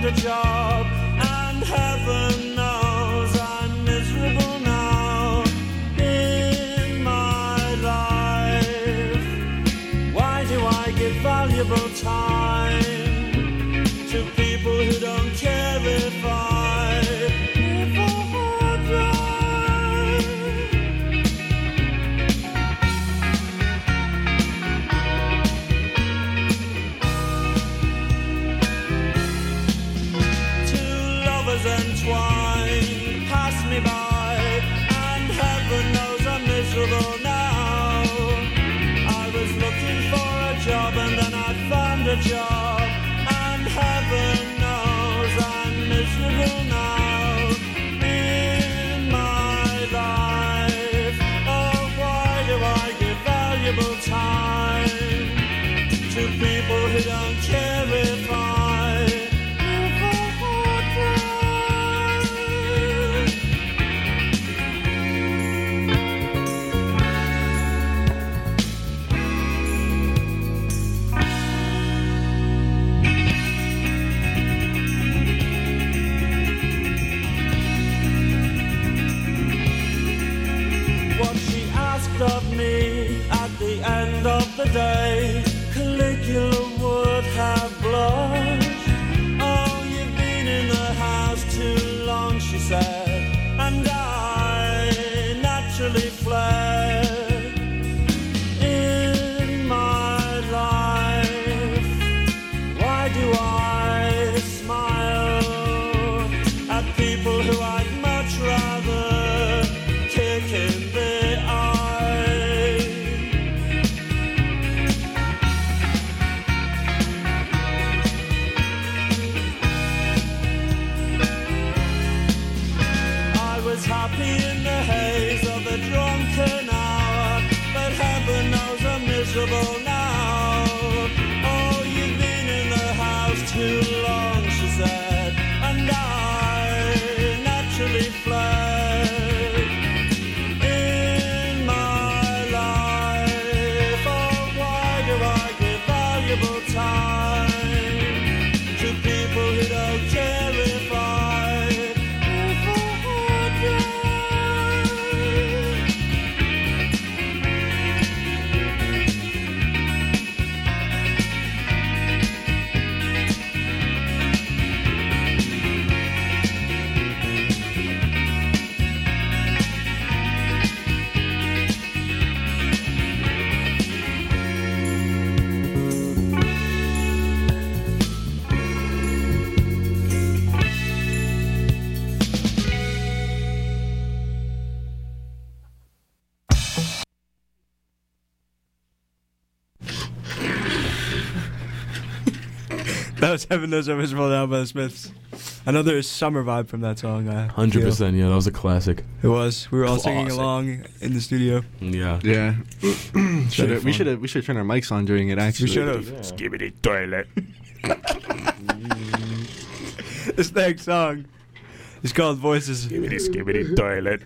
a job, and heaven knows I'm miserable now in my life. Why do I give valuable time to people who don't care if I live or die? Two lovers entwined pass me by, and heaven knows I'm miserable now. I was looking for a job and then I found a job, and heaven knows I'm miserable now in my life. Oh, why do I give valuable time to people who don't care if I live or die? What she asked of me at the end of the day, Caligula would have blushed. Oh, you've been in the house too long, she said, and I naturally fled in my life. Why do I smile at people who I'd much rather kick in the eye? I was happy in the haze of a drunken hour, but heaven knows I'm miserable now. Oh, you've been in the house too long, she said, and I naturally fled in my life. Oh, why do I give valuable time to people who don't care if I live or die? That was Heaven Knows I'm Miserable Now by the Smiths. I know there's summer vibe from that song. 100%, yeah, that was a classic. It was. We were all singing Classic. along in the studio. Yeah. Yeah. Very we fun. should turn our mics on during it. Actually, We should have. Skibbity toilet. This next song is called Voices. Skibbity toilet.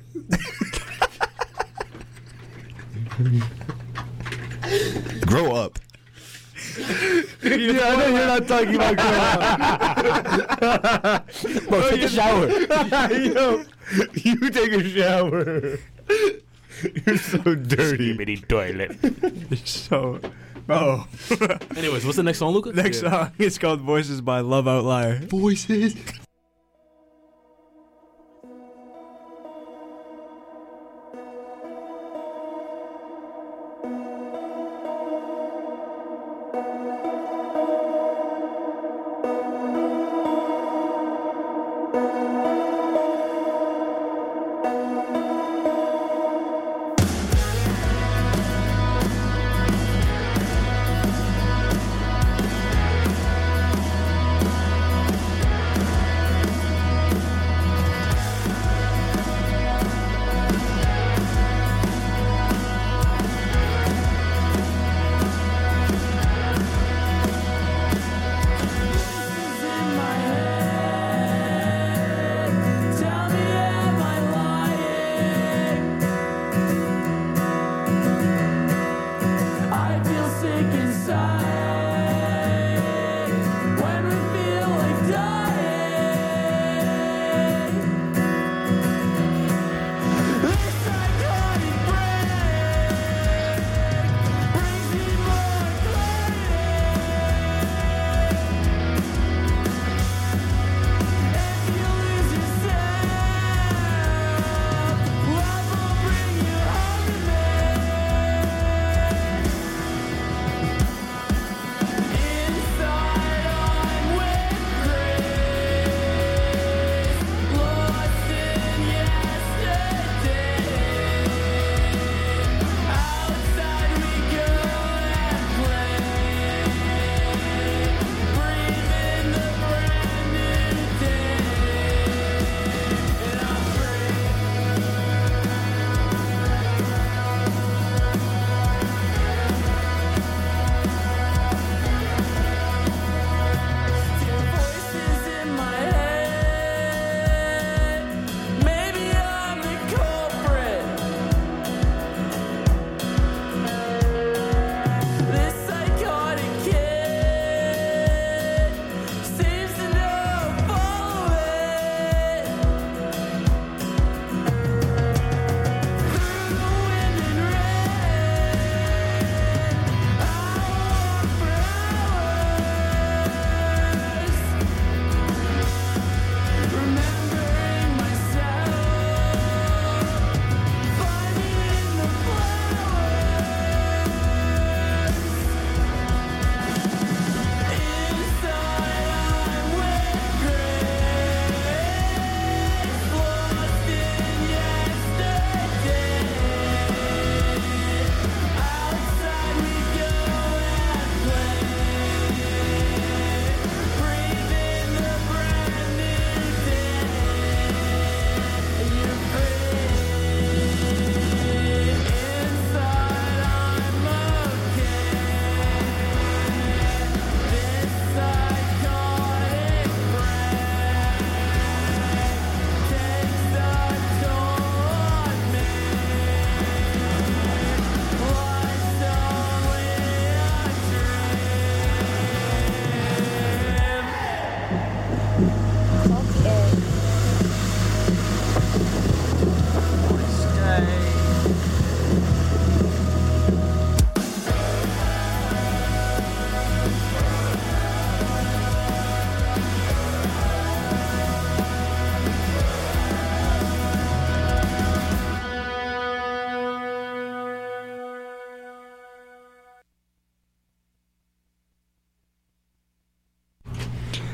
Grow up. Yeah, I know you're not talking about growing up. Bro, take a shower. Yo, you take a shower. You're so dirty. Skibbity toilet. So, oh. Anyways, what's the next song, Luca? Next song is called Voices by Love Outlier. Voices.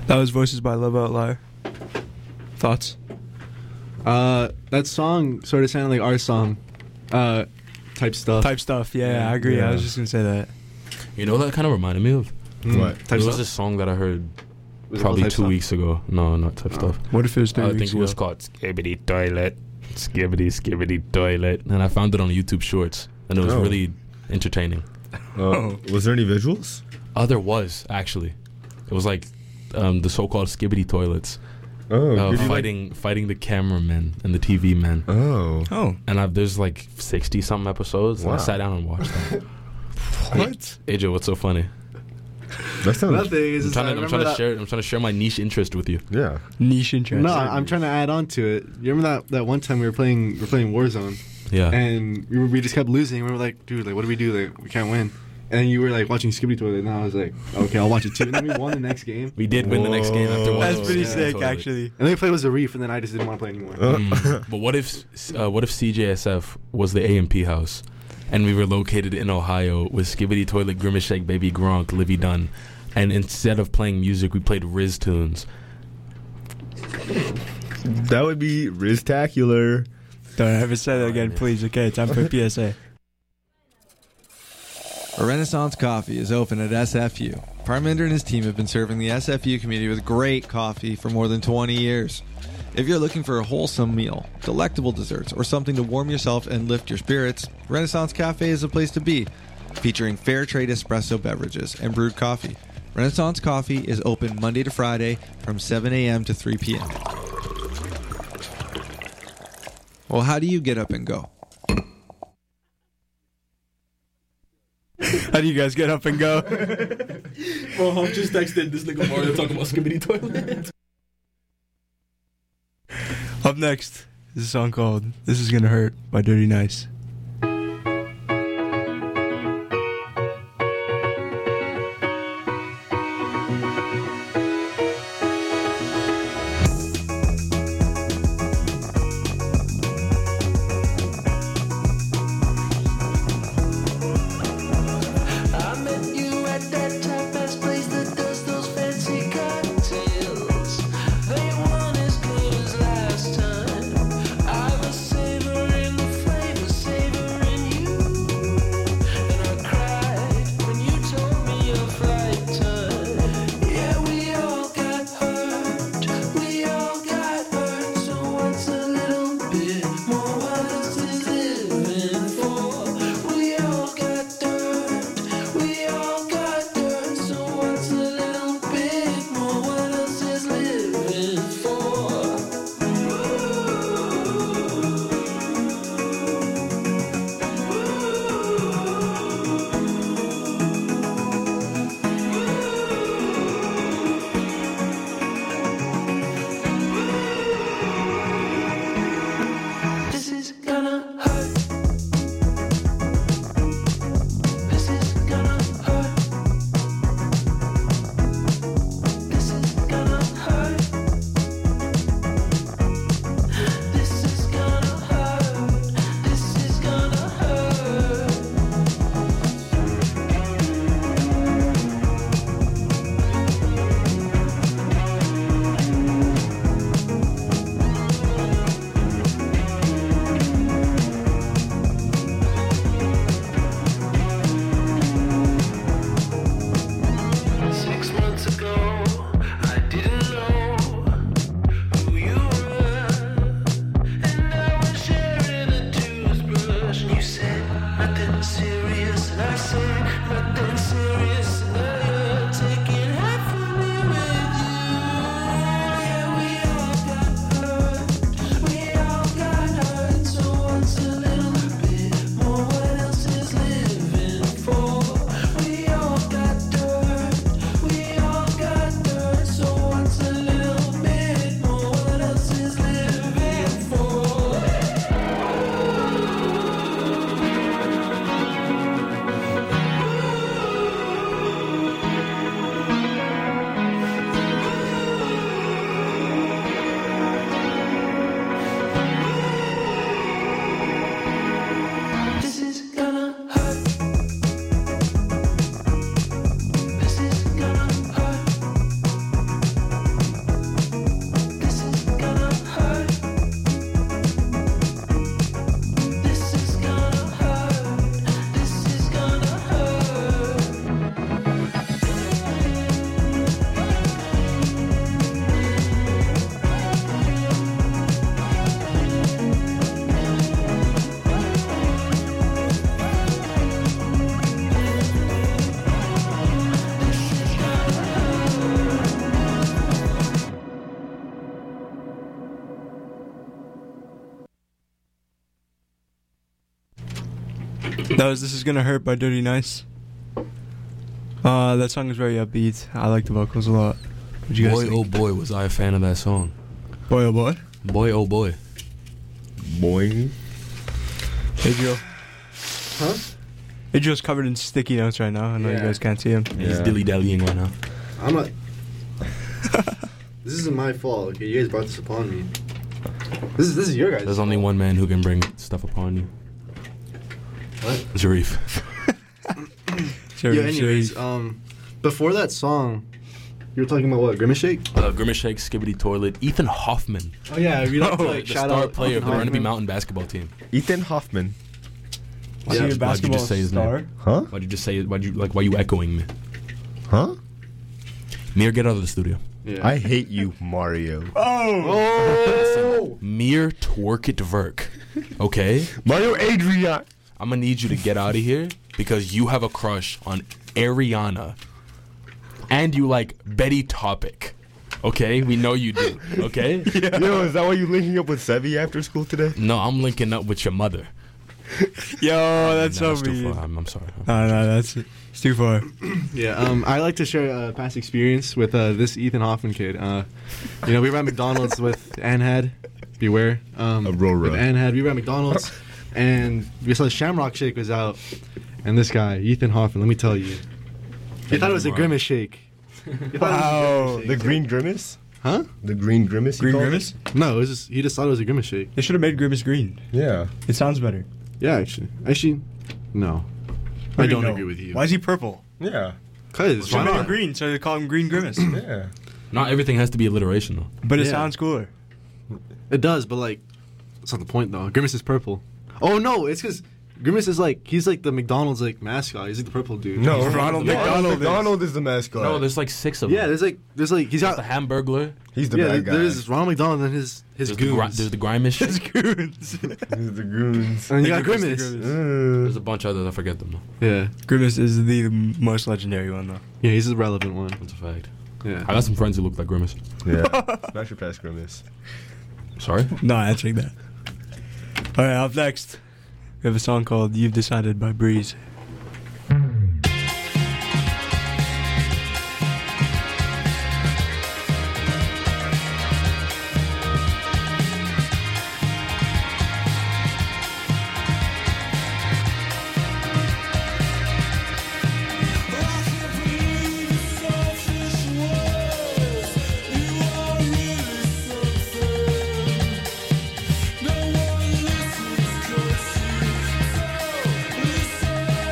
That was Voices by Love Outlier. Thoughts? That song sort of sounded like our song. Type stuff. Type stuff. Yeah, I agree. Yeah. I was just gonna say that. You know what that kind of reminded me of? What? Type There was stuff. this song that I heard Was it probably called 2 Type weeks ago. No, not Type Stuff. What if it was 3 I weeks think it ago? was called Skibbity Toilet. Skibbity Toilet. And I found it on YouTube Shorts. And it was Oh. really entertaining. Was there any visuals? There was, actually. It was like the so-called Skibbity Toilets. Oh, did you fighting the cameramen and the TV men. Oh, Oh, And there's like 60-something episodes. And I Wow. sat down and watched that. what? AJ, what's so funny? That sounds. Nothing. It's I'm just, I trying remember to that. share. I'm trying to share my niche interest with you. Yeah. niche interest. No, I'm trying to add on to it. You remember that one time we were playing Warzone, Yeah. and we just kept losing. We were like, dude, like, what do we do? Like, we can't win. And you were like watching Skibbity Toilet, and I was like, okay, I'll watch it too. And then we won the next game. We did win the next game after one. That's of pretty those. sick, Totally. actually. And then we played with Zarif, and then I just didn't want to play anymore. But what if CJSF was the A&P house, and we were located in Ohio with Skibbity Toilet, Grimace Shake, Baby Gronk, Livy Dunn, and instead of playing music, we played Riz tunes. That would be Riztacular. Don't ever say that again, please. Okay, time for a PSA. A Renaissance Coffee is open at SFU. Parminder and his team have been serving the SFU community with great coffee for more than 20 years. If you're looking for a wholesome meal, delectable desserts, or something to warm yourself and lift your spirits, Renaissance Cafe is the place to be. Featuring fair trade espresso beverages and brewed coffee. Renaissance Coffee is open Monday to Friday from 7 a.m. to 3 p.m. Well, how do you get up and go? How do you guys get up and go? Bro, I'm just texted this nigga Mario talking about Skibbity Toilet. Up next is a song called This Is Gonna Hurt by Dirty Nice. I met you at that tapas place that does those fancy cocktails. They weren't as good as last time. I was savoring the flavor, That was This Is Gonna Hurt by Dirty Nice. That song is very upbeat. I like the vocals a lot. What you guys Boy, think? oh boy, was I a fan of that song. Boy, oh boy. Boy, oh boy. Boing. Adriel. Huh? Adriel's covered in sticky notes right now. I know you Yeah. guys can't see him. He's Yeah. dilly-dallying right now. I'm not. This isn't my fault. Okay, you guys brought this upon me. This is your guys. There's only one man who can bring stuff upon you. What? Zarif. Sure, Yeah. Anyways, before that song, you were talking about what? Grimace Shake? Grimace Shake, Skibbity Toilet, Ethan Hoffman. Oh yeah, we like to The like shout star out player of the Hoffman. Burnaby Mountain basketball team. Ethan Hoffman. Is he a Why'd you basketball just say his star? name? Huh? Why'd you just say it? Why you echoing me? Huh? Mir, get out of the studio. Yeah. I hate you, Mario. Oh! Mir twerk it verk. Okay? Mario Adrian. I'm gonna need you to get out of here because you have a crush on Ariana. And you like Betty Topic. Okay? We know you do. Okay? Yo, is that why you linking up with Sevi after school today? No, I'm linking up with your mother. Yo, that's Nah, so too mean. far. I'm sorry. No, that's it's too far. Yeah, I like to share a past experience with this Ethan Hoffman kid. We were at McDonald's with Anhad. Beware. Aurora. With Anhad, we were at McDonald's, and we saw Shamrock Shake was out, and this guy, Ethan Hoffman, let me tell you, he thought it was a Grimace Shake. He thought it was a Wow. Grimace The Shake. Green Grimace? Huh? The Green Grimace? you Green call it? Grimace? No, it was just, he just thought it was a Grimace Shake. They should have made Grimace green. Yeah. It sounds better. Yeah, actually, no. I don't agree with you. Why is he purple? Yeah. Cause Why why made him not? green? So they call him Green Grimace. Yeah. Not everything has to be alliteration though. But it Yeah. sounds cooler. It does, but like, that's not the point though. Grimace is purple. Oh no, it's because Grimace is like he's like the McDonald's like mascot. He's like the purple dude. No, Ronald McDonald is the mascot. No, there's like 6 of them. Yeah, there's like he's got the Hamburglar. He's the yeah. bad guy. There's Ronald McDonald and his There's goons. there's the Grimace shit. Goons. He's the goons. and you got Grimace, Grimace. the Grimace. There's a bunch of others. I forget them though. Yeah, Grimace is the most legendary one, though. yeah, he's the relevant one. That's a fact. Yeah. I got some friends who look like Grimace. Yeah. Smash your past Grimace. Sorry? Not answering that. All right, up next, we have a song called "You've Decided" by Breeze. No one listens 'cause you so listen.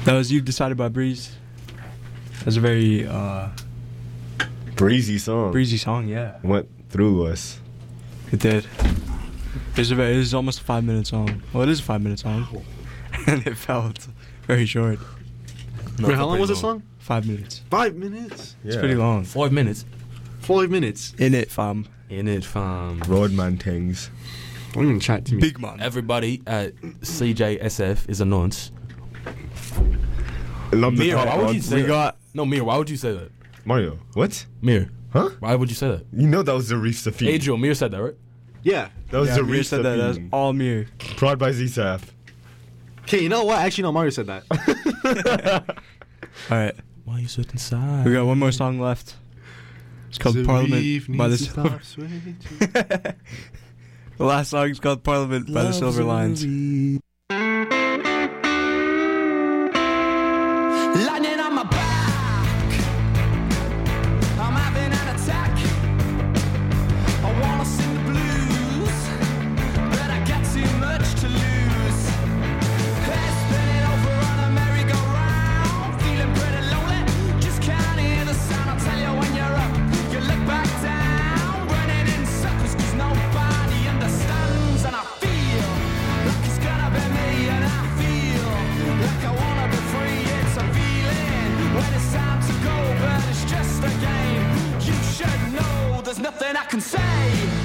That was You Decided by Breeze. That's a very Breezy song. breezy song, yeah. Went through us. It did. It's almost a 5-minute song. Well, it is a 5-minute song. And it felt very short. No, Wait, how it's long was pretty the song? 5 minutes. 5 minutes. It's pretty long. 5 minutes. 5 minutes. In it, fam. In it, fam. Roadman things. Don't even chat to me. Big man. Everybody at CJSF is a nonce. Love the Mir, top why would you ones. say We that? got No, Mir, why would you say that? Mario. What? Mir, Huh? why would you say that? You know that was Zarif Safin. Adriel, Mir said that, right? Yeah. That was yeah, Zarif Mir said that. That's Safin. all Mir. Prod by Z-Saf. Okay, you know what? Actually, no, Mario said that. All right. Why you sitting inside? We got one more song left. It's called Parliament by the Silver. The last song is called Parliament by the Silver Lines. Lightning on my back. I'm having an attack. I wanna sing the blues, but I got too much to lose. Head spinning over on a merry-go-round, feeling pretty lonely. Just can't hear the sound. I'll tell you when you're up, you look back down, running in circles 'cause nobody understands. And I feel like it's gonna be me, and I feel like I wanna be free. It's a feeling when it's time to go, but it's just a game. You should know there's nothing I can say.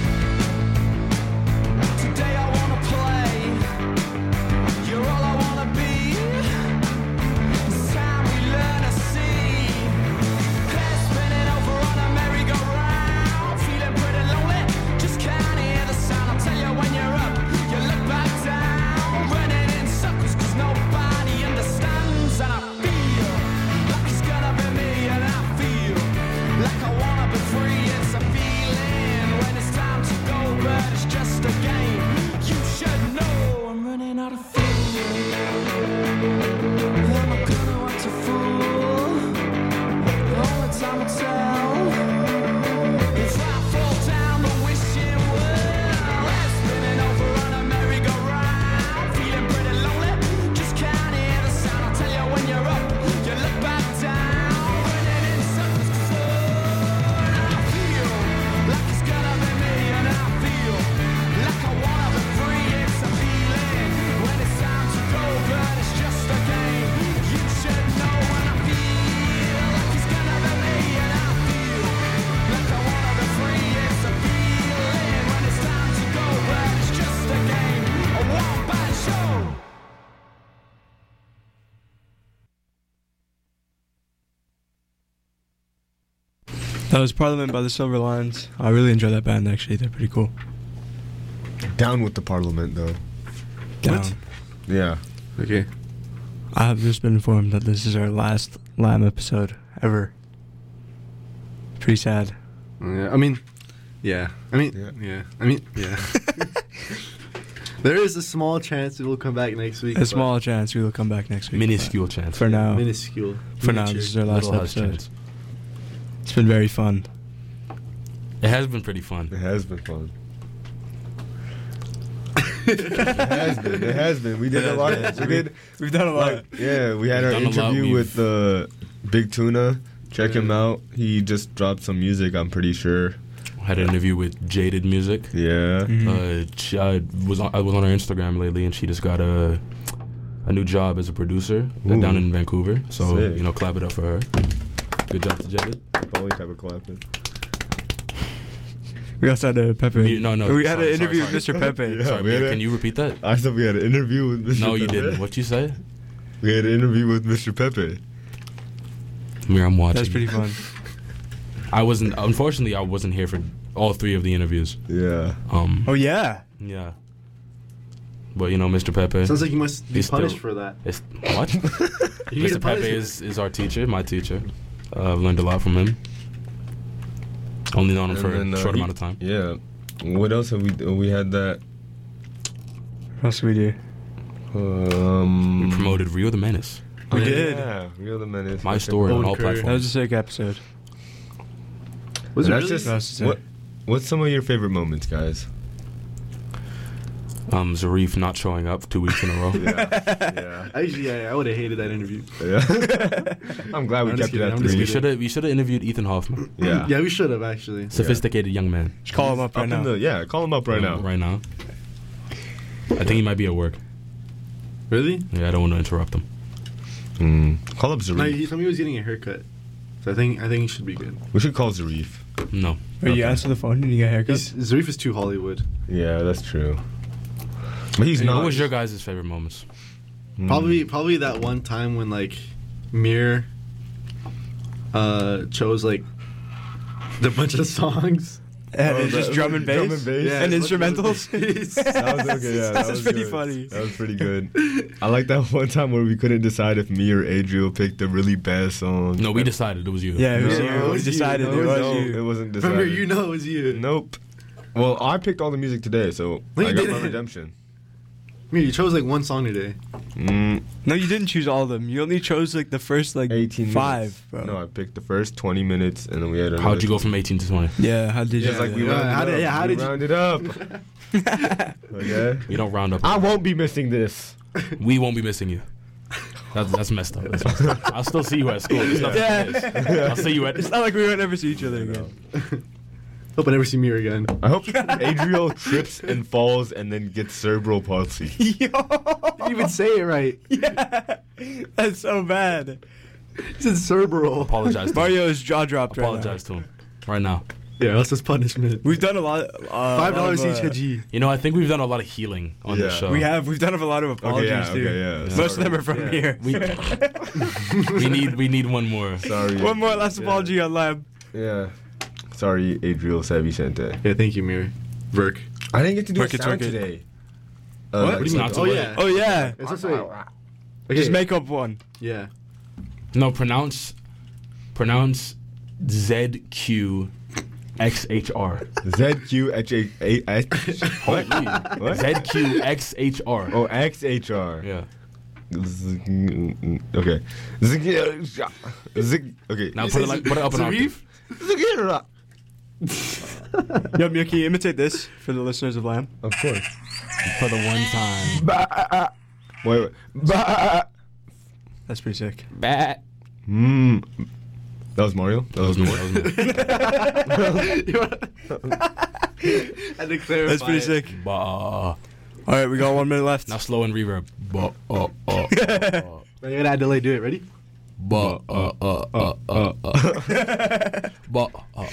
Today I wanna play. You're all I wanna be. It's time we learn to see. Head spinning over on a merry-go-round, feeling pretty lonely. Just can't hear the sound. I'll tell you when you're up, you look back down, running in circles 'cause nobody understands. And I feel like it's gonna be me, and I feel like I wanna be free. It's a feeling when it's time to go, but it's just a game. You should know I'm running out of fuel. Am I gonna act a fool? Only time will tell. If I fall down the wishing well, head spinning over on a merry-go-round, feeling pretty lonely. Just can't hear the sound. I'll tell you when you're up, you look back down, running in circles 'cause I feel like it's gonna be me, and I feel like I wanna be free. It's a feeling when it's time to go, but it's just a game. You should know when I feel like it's gonna be me, and I feel like I wanna be free. It's a feeling when it's time to go, but it's just a game. A one-man show. That was Parliament by the Silver Lines. I really enjoy that band, actually. They're pretty cool. Down with the Parliament, though. Down. Yeah. Okay. I have just been informed that this is our last Lamb episode ever. Pretty sad. Yeah, I mean, yeah. There is a small chance it will come back next week. A small chance we will come back next week. Minuscule chance. For now. Minuscule. For now, this is our last Little house episode. chance. It's been very fun. It has been pretty fun. It has been fun. It has been. We did a lot. We've done a lot. Yeah, we had our We've done a lot. interview with Big Tuna. Check him out. He just dropped some music, I'm pretty sure. Had an interview with Jaded Music. Yeah. I was on her Instagram lately, and she just got a new job as a producer down in Vancouver. So Sick. clap it up for her. Good job to Jaded. Always have a clapping. We also had a Pepe. No. We had Sorry, an interview sorry, with Mr. Pepe. Yeah. Sorry, we had Mir, can you repeat that? I said we had an interview with Mr. No, you Pepe. didn't. What you say? We had an interview with Mr. Pepe. Mir, I'm watching. That's pretty fun. Unfortunately, I wasn't here for all three of the interviews. Yeah. Oh, yeah. Yeah. But Mr. Pepe. Sounds like you must be He's punished still- for that. What? You get Mr. a Pepe punishment. is our teacher, my teacher. I've learned a lot from him. Only known him for And a then, short amount of time. Yeah. What else have we? We had that. What else did we do? We promoted Rio the Menace. We did. Yeah, Real the Menace. My story on Owen all Curry. That was platforms. a sick episode. Was it That's really? just That's sick. what's some of your favorite moments, guys? Zarif not showing up 2 weeks in a row. Yeah. Actually, I would have hated that interview. Yeah. I'm glad we I'm kept just it at kidding, I'm just 3. We should have interviewed Ethan Hoffman, Yeah. Yeah, we should have actually. sophisticated young man. Just call him up right now. Call him up right now. Right now. I think he might be at work. Really? Yeah, I don't want to interrupt him. Call up No, Zarif. he told me he was getting a haircut. So I think he should be good. We should call Zarif. No. Wait, you answer the phone and you get a haircut? Zarif is too Hollywood. Yeah, that's true. But he's What not. was your guys' favorite moments? Probably that one time when like Mir chose like the bunch of songs. And it's just drum and bass? Drum and bass. Yeah, And it's instrumentals? That was okay, yeah. That's that was pretty good. funny. That was pretty good. I like that one time where we couldn't decide if me or Adriel picked a really bad song. No, we decided it was you. Yeah, it was No, you. it We was you. decided No, it was No, you. it wasn't decided. Remember, you know it was you. Nope. Well, I picked all the music today, so No, you I got my didn't. redemption. Mir, you chose like one song today. No, you didn't choose all of them. You only chose like the first like 18 5, minutes. bro. No, I picked the first 20 minutes, and then we had another. How'd you go from 18 to 20? Yeah, how did you? Just like we Yeah, rounded how up. did We you- rounded up. Okay. We don't round up. I won't be missing this. We won't be missing you. That's messed up. That's messed up. I'll still see you at school. There's nothing to miss. I'll see you at. It's not like we would ever see each other again. Hope I never see Mir again. I hope Adriel trips and falls and then gets cerebral palsy. Yo, Didn't even say it right. yeah, that's so bad. He said cerebral. Apologize. To him. Mario is jaw dropped right now. Apologize to him right now. Yeah, that's his punishment. We've done a lot. $5 of, each a G. You know, I think we've done a lot of healing on this Yeah. show. We've done a lot of apologies too. yeah. Most of them are from here. We need one more. Sorry. One more last apology on Lab. Yeah. Sorry, Adriel Savicente. Yeah, thank you, Mir. Verk. I didn't get to do Work a it, sound work it. today. What? It's not too Oh late. yeah. Oh yeah, It's just wait. just make up one. Yeah. No, pronounce ZQXHR. ZQHH. What? What? ZQXHR. Oh, XHR. Yeah. Okay. Okay. Now put it up an octave. Yo, Mir, can you imitate this for the listeners of Lamb? Of course. For the one time. Wait. That's pretty sick. Bat. That was Mario? That was me. I had to clarify. That's pretty sick. Ba. All right, we got 1 minute left. Now slow and reverb. Ba. You gotta add delay. Do it. Ready? Ba. Ba.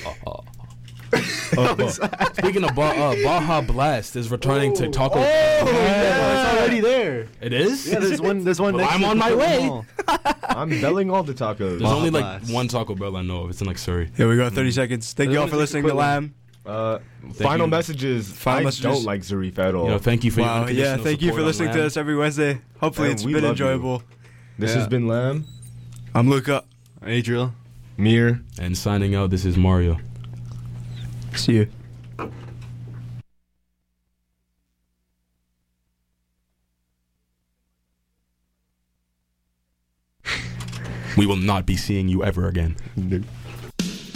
Speaking of Baja Blast is returning to Taco. Yeah, it's already there. It is. Yeah, there's one. There's one. Well, next I'm to on my the way. mall. I'm belling all the tacos. There's only like Blast. one Taco Bell I know of. It's in like Surrey. Here we go. 30 seconds. Thank you all Everyone for take listening to equipment. Lamb. Final you. messages. Final I messages. don't like Zarif at all. You know, thank you for your Wow. Yeah. unconditional Thank you for support on listening to Lamb. us every Wednesday. Hopefully, And it's we been love you. enjoyable. This Yeah. has been Lamb, I'm Luca. Adriel. Mir. And signing out, this is Mario. See you. We will not be seeing you ever again.